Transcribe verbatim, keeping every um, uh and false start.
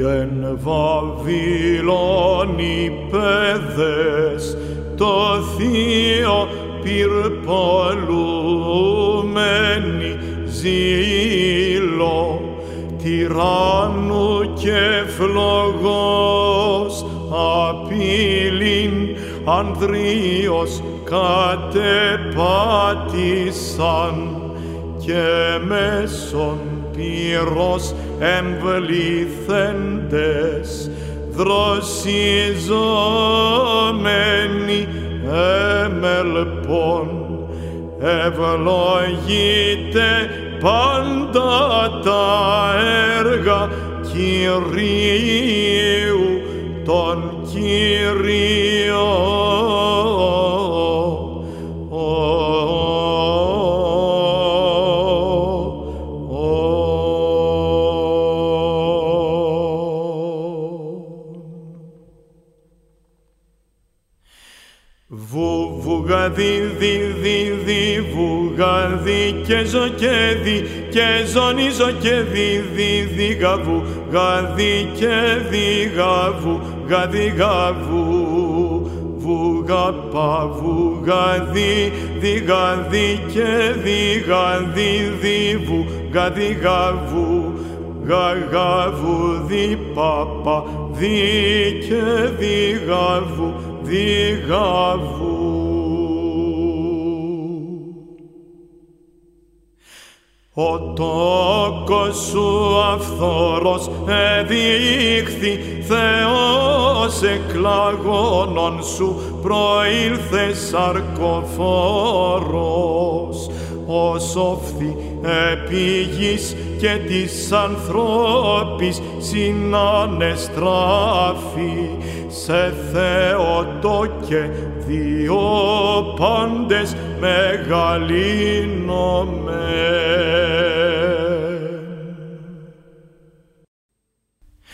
εν Βαβυλώνη παιδες το θείο πυρπολούμενη ζήλο τυράννου και φλογός απειλήν ανδρίος κατεπάτησαν και μέσον πύρος εμβληθέντες δροσιζόμενοι εμελπών ευλογείτε πάντα τα έργα Κυρίου τον Κύριο. Βουγαδί, δι, δι, δι, βουγαδί και ζω και δι, και ζωνίζω και δι, δι, δι, γαβού, γαδί και δι, γαβού, γαδί, γαβού, βουγαπα, βουγαδί, δι, γαδί και δι, γαδί, δι, βου, γαδί, γαβού, γαγαβού, δι, παπα, δι και δι, γαβού, δι, γαβού. Ο τόκος σου αυθόρος εδείχθη, Θεός εκλαγώνων σου προήλθε σαρκοφόρος, ως όφθη επίγης και της ανθρώπης συνανεστράφη, σε Θεοτόκε δύο πάντες μεγαλύνομαι.